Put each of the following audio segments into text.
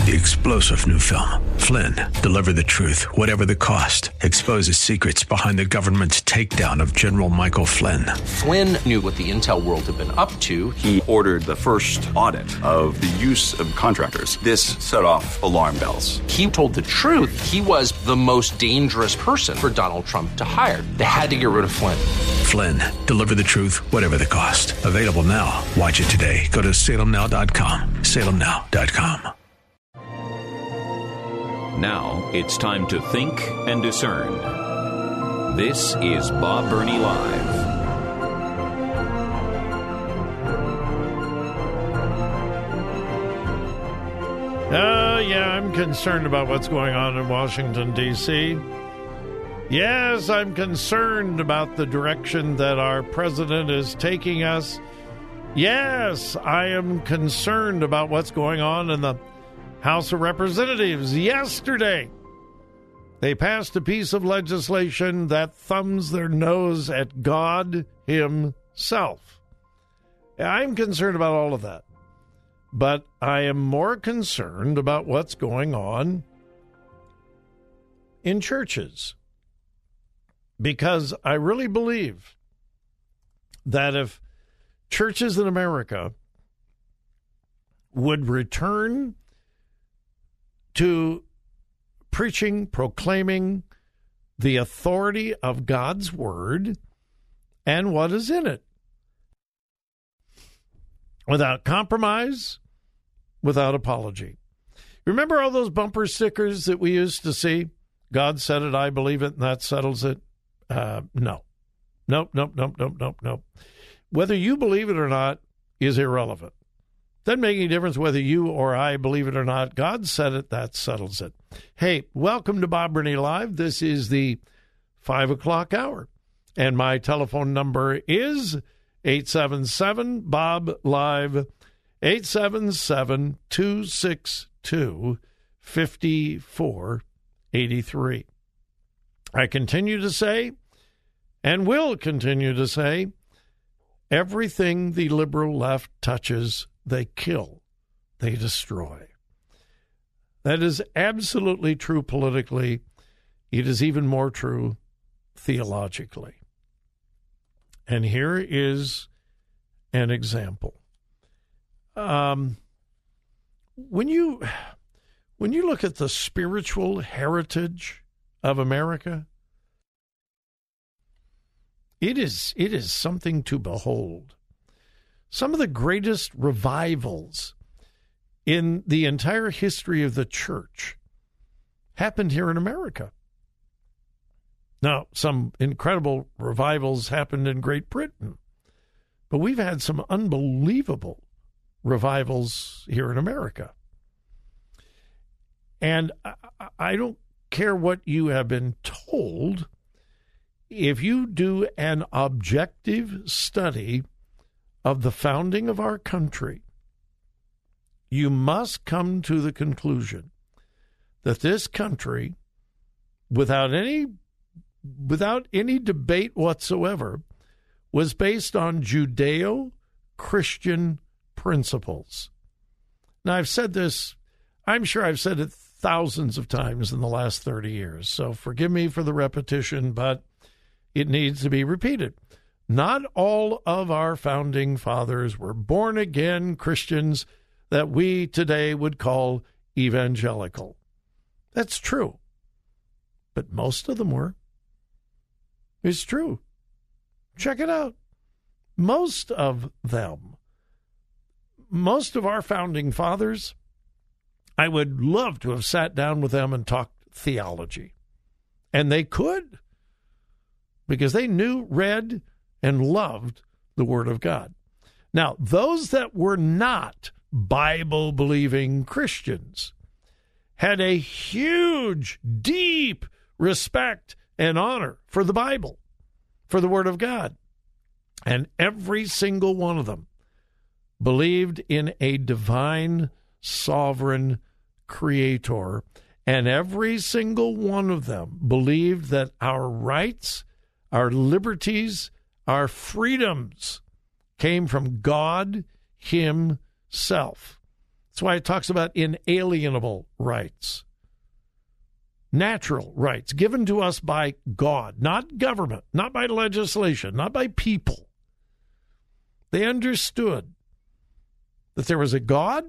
The explosive new film, Flynn, deliver the truth, whatever the cost, exposes secrets behind the government's takedown of General Michael Flynn. Flynn knew what the intel world had been up to. He ordered the first audit of the use of contractors. This set off alarm bells. He told the truth. He was the most dangerous person for Donald Trump to hire. They had to get rid of Flynn. Flynn, deliver the truth, whatever the cost. Available now. Watch it today. Go to salemnow.com. salemnow.com. Now it's time to think and discern. This is Bob Burney Live. Yeah, I'm concerned about what's going on in Washington, D.C. Yes, I'm concerned about the direction that our president is taking us. Yes, I am concerned about what's going on in the House of Representatives. Yesterday, they passed a piece of legislation that thumbs their nose at God himself. I'm concerned about all of that. But I am more concerned about what's going on in churches. Because I really believe that if churches in America would return to preaching, proclaiming the authority of God's word and what is in it, without compromise, without apology. Remember all those bumper stickers that we used to see? God said it, I believe it, and that settles it. No. Nope. Whether you believe it or not is irrelevant. Doesn't make any difference whether you or I believe it or not. God said it, that settles it. Hey, welcome to Bob Burney Live. This is the 5 o'clock hour. And my telephone number is 877-BOB-LIVE, 877-262-5483. I continue to say, and will continue to say, everything the liberal left touches, they kill, they destroy. That is absolutely true politically. It is even more true theologically. And here is an example. When you look at the spiritual heritage of America, it is something to behold. Some of the greatest revivals in the entire history of the church happened here in America. Now, some incredible revivals happened in Great Britain, but we've had some unbelievable revivals here in America. And I don't care what you have been told. If you do an objective study of the founding of our country, you must come to the conclusion that this country, without any debate whatsoever, was based on Judeo-Christian principles. Now, I've said this, I'm sure I've said it thousands of times in the last 30 years, so forgive me for the repetition, but it needs to be repeated. Not all of our founding fathers were born-again Christians that we today would call evangelical. That's true. But most of them were. It's true. Check it out. Most of them. Most of our founding fathers, I would love to have sat down with them and talked theology. And they could, because they knew, read, and loved the Word of God. Now, those that were not Bible-believing Christians had a huge, deep respect and honor for the Bible, for the Word of God. And every single one of them believed in a divine, sovereign creator. And every single one of them believed that our rights, our liberties, our freedoms came from God himself That's why it talks about inalienable rights. Natural rights given to us by God, not government, not by legislation, not by people. They understood that there was a God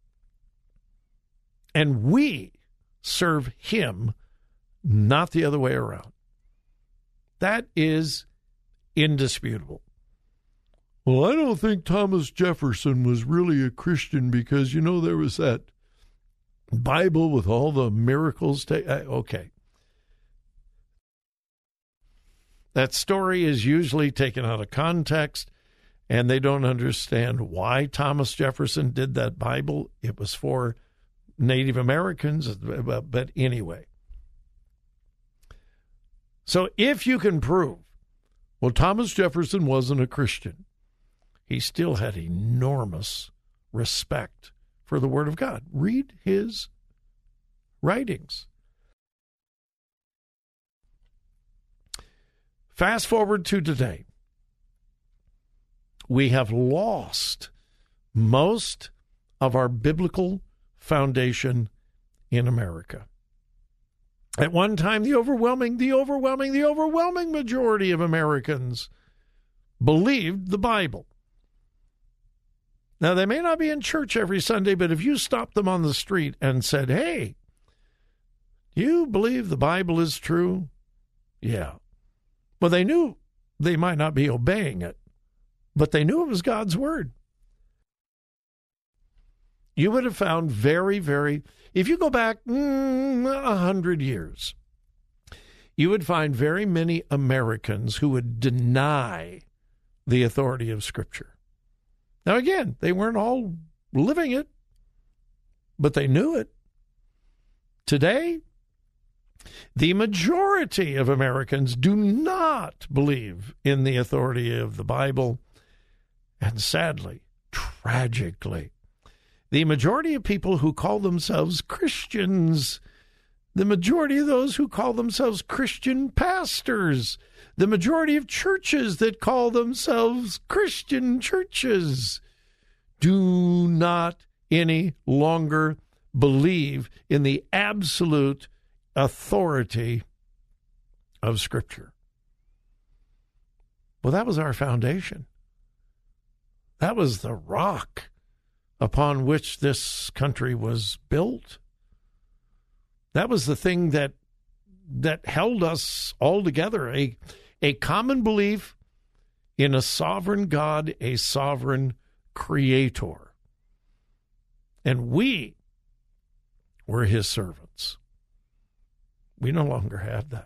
and we serve him, not the other way around. That is indisputable. Well, I don't think Thomas Jefferson was really a Christian because, there was that Bible with all the miracles. Okay. That story is usually taken out of context, and they don't understand why Thomas Jefferson did that Bible. It was for Native Americans, but anyway. So if you can prove, well, Thomas Jefferson wasn't a Christian, he still had enormous respect for the Word of God. Read his writings. Fast forward to today. We have lost most of our biblical foundation in America. At one time, the overwhelming majority of Americans believed the Bible. Now, they may not be in church every Sunday, but if you stopped them on the street and said, hey, you believe the Bible is true? Yeah. Well, they knew they might not be obeying it, but they knew it was God's word. You would have found if you go back 100 years, you would find very many Americans who would deny the authority of Scripture. Now, again, they weren't all living it, but they knew it. Today, the majority of Americans do not believe in the authority of the Bible, and sadly, tragically, the majority of people who call themselves Christians, the majority of those who call themselves Christian pastors, the majority of churches that call themselves Christian churches do not any longer believe in the absolute authority of Scripture. Well, that was our foundation. That was the rock upon which this country was built. That was the thing that held us all together, a common belief in a sovereign God, a sovereign creator. And we were his servants. We no longer have that.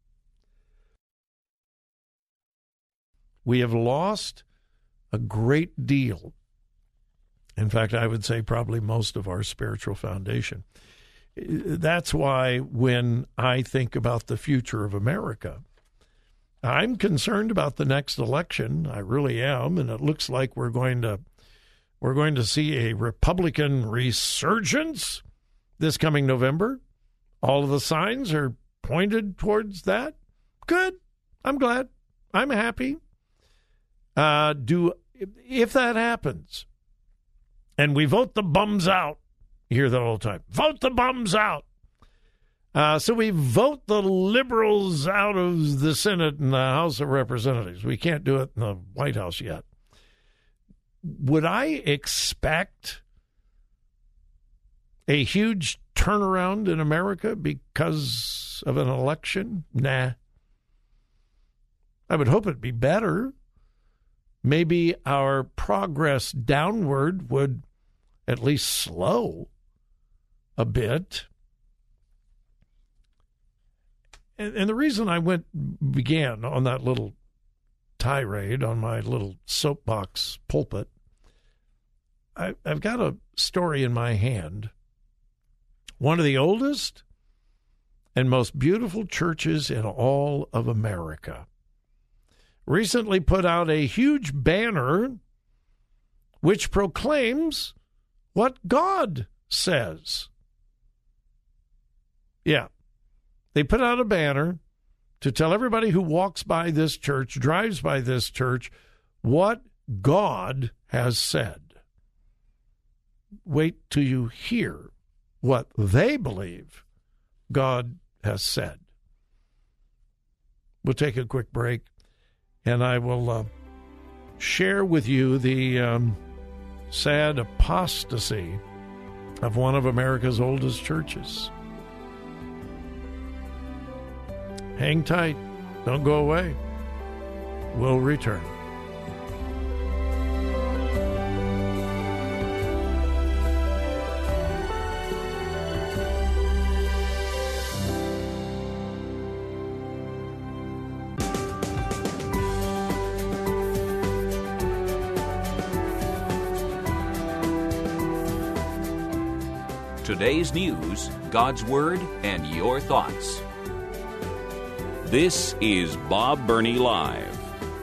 We have lost a great deal. In fact, I would say probably most of our spiritual foundation. That's why when I think about the future of America, I'm concerned about the next election. I really am, and it looks like we're going to see a Republican resurgence this coming November. All of the signs are pointed towards that. Good. I'm glad. I'm happy. If that happens, and we vote the bums out, you hear that all the time. Vote the bums out. So we vote the liberals out of the Senate and the House of Representatives. We can't do it in the White House yet. Would I expect a huge turnaround in America because of an election? Nah. I would hope it'd be better. Maybe our progress downward would at least slow a bit. And the reason I began on that little tirade on my little soapbox pulpit, I've got a story in my hand. One of the oldest and most beautiful churches in all of America recently put out a huge banner which proclaims what God says. Yeah. They put out a banner to tell everybody who walks by this church, drives by this church, what God has said. wait till you hear what they believe God has said. We'll take a quick break, and I will share with you the sad apostasy of one of America's oldest churches. Hang tight. Don't go away. We'll return. Today's news, God's Word, and your thoughts. This is Bob Burney Live.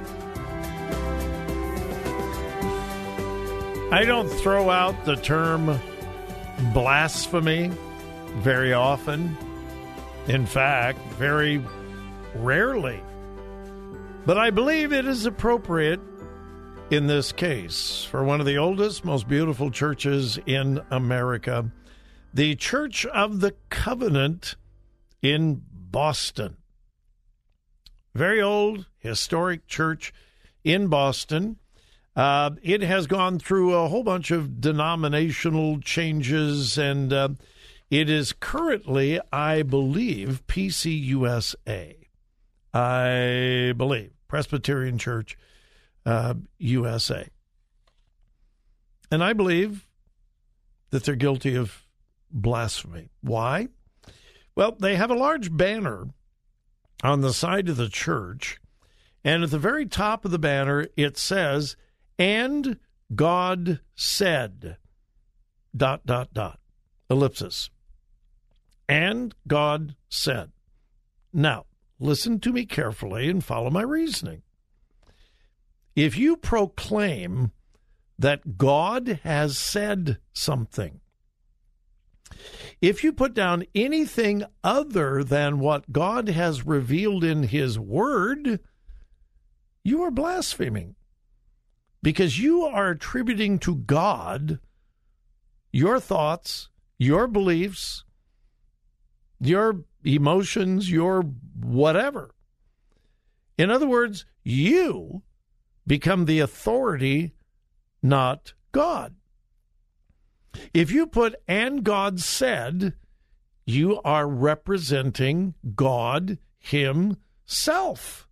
I don't throw out the term blasphemy very often. In fact, very rarely. But I believe it is appropriate in this case for one of the oldest, most beautiful churches in America, the Church of the Covenant in Boston. Very old, historic church in Boston. It has gone through a whole bunch of denominational changes, and it is currently, I believe, PCUSA. I believe, Presbyterian Church USA. And I believe that they're guilty of blasphemy. Why? Well, they have a large banner on the side of the church, and at the very top of the banner, it says, "And God said, ... ellipsis. And God said." Now, listen to me carefully and follow my reasoning. If you proclaim that God has said something, if you put down anything other than what God has revealed in His Word, you are blaspheming, because you are attributing to God your thoughts, your beliefs, your emotions, your whatever. In other words, you become the authority, not God. If you put "and God said," you are representing God Himself.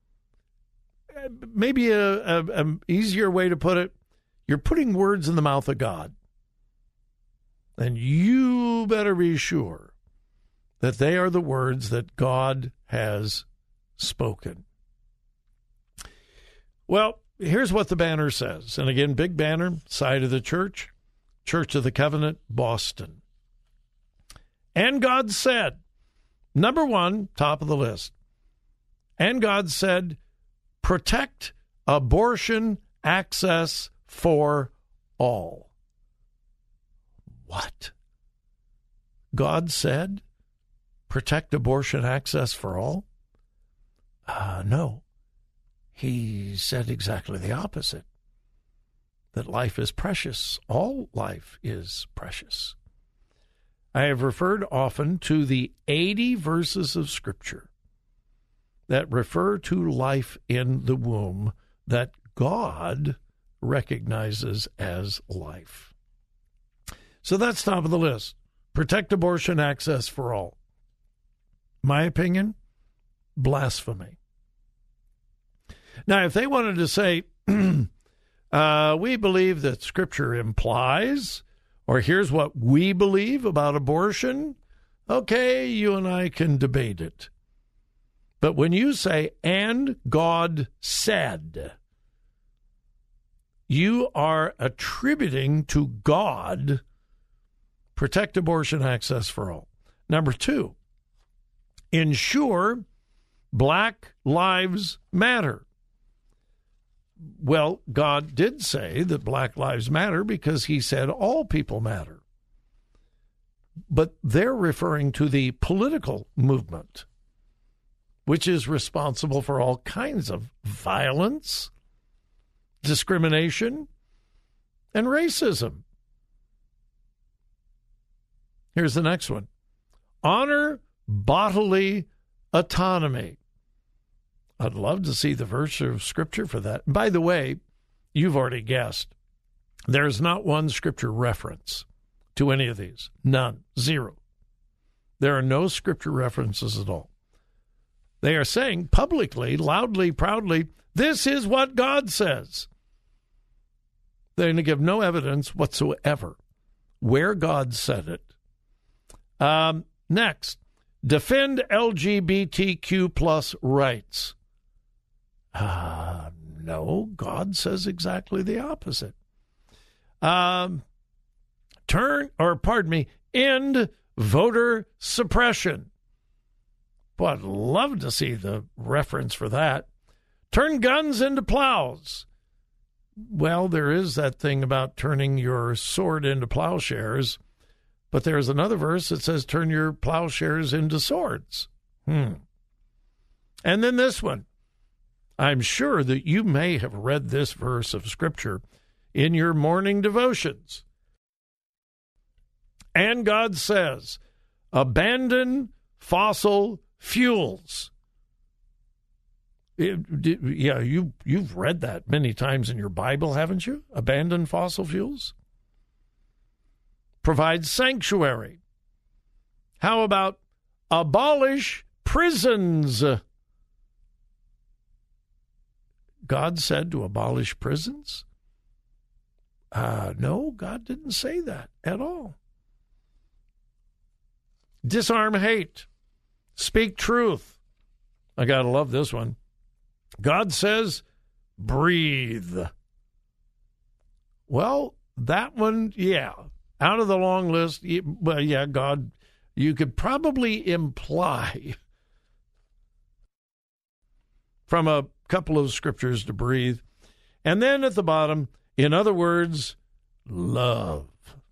Maybe a easier way to put it, you're putting words in the mouth of God. And you better be sure that they are the words that God has spoken. Well, here's what the banner says. And again, big banner, side of the church, Church of the Covenant, Boston. And God said, number one, top of the list. And God said, protect abortion access for all. What? God said, protect abortion access for all? No. He said exactly the opposite. That life is precious. All life is precious. I have referred often to the 80 verses of Scripture that refer to life in the womb that God recognizes as life. So that's top of the list. Protect abortion access for all. My opinion, blasphemy. Now, if they wanted to say, we believe that Scripture implies, or here's what we believe about abortion, okay, you and I can debate it. But when you say, and God said, you are attributing to God, protect abortion access for all. Number two, ensure Black Lives Matter. Well, God did say that Black Lives Matter because He said all people matter. But they're referring to the political movement, which is responsible for all kinds of violence, discrimination, and racism. Here's the next one. Honor bodily autonomy. I'd love to see the verse of Scripture for that. And by the way, you've already guessed. There's not one Scripture reference to any of these. None. Zero. There are no Scripture references at all. They are saying publicly, loudly, proudly, this is what God says. They're going to give no evidence whatsoever where God said it. Next, defend LGBTQ plus rights. No, God says exactly the opposite. End voter suppression. Boy, I'd love to see the reference for that. Turn guns into plows. Well, there is that thing about turning your sword into plowshares, but there's another verse that says turn your plowshares into swords. And then this one. I'm sure that you may have read this verse of Scripture in your morning devotions. And God says, abandon fossil fuels. You've read that many times in your Bible, haven't you? Abandon fossil fuels. Provide sanctuary. How about abolish prisons? God said to abolish prisons? No, God didn't say that at all. Disarm hate. Speak truth. I got to love this one. God says, breathe. Well, that one, yeah. Out of the long list, God, you could probably imply from a couple of scriptures to breathe. And then at the bottom, in other words, love.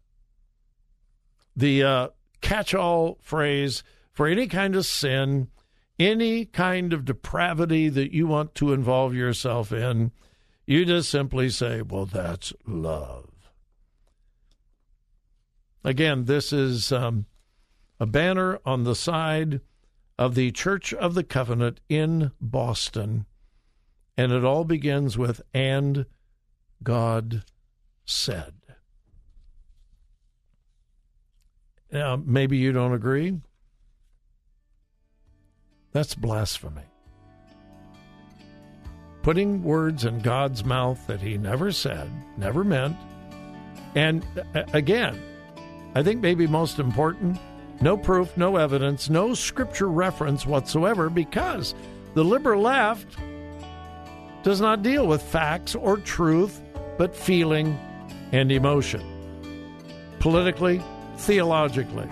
The catch-all phrase for any kind of sin, any kind of depravity that you want to involve yourself in, you just simply say, well, that's love. Again, this is a banner on the side of the Church of the Covenant in Boston, and it all begins with, and God said. Now, maybe you don't agree. That's blasphemy. Putting words in God's mouth that he never said, never meant. And again, I think maybe most important, no proof, no evidence, no scripture reference whatsoever, because the liberal left does not deal with facts or truth, but feeling and emotion. Politically, theologically.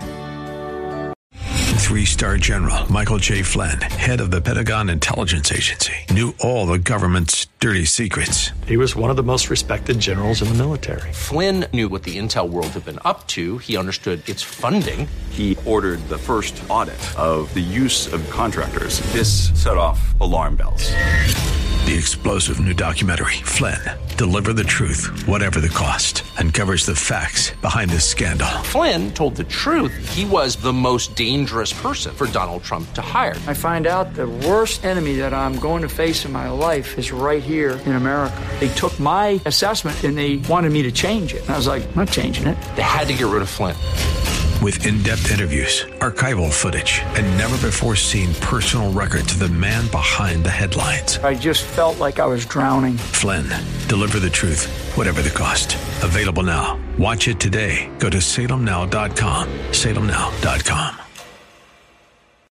3-star General Michael J. Flynn, head of the Pentagon Intelligence Agency, knew all the government's dirty secrets. He was one of the most respected generals in the military. Flynn knew what the intel world had been up to. He understood its funding. He ordered the first audit of the use of contractors. This set off alarm bells. The explosive new documentary, Flynn, Deliver the Truth, Whatever the Cost, uncovers the facts behind this scandal. Flynn told the truth. He was the most dangerous person for Donald Trump to hire. I find out the worst enemy that I'm going to face in my life is right here in America. They took my assessment and they wanted me to change it. And I was like, I'm not changing it. They had to get rid of Flynn. With in-depth interviews, archival footage, and never-before-seen personal records of the man behind the headlines. I just felt like I was drowning. Flynn, Deliver the Truth, Whatever the Cost. Available now. Watch it today. Go to salemnow.com. salemnow.com.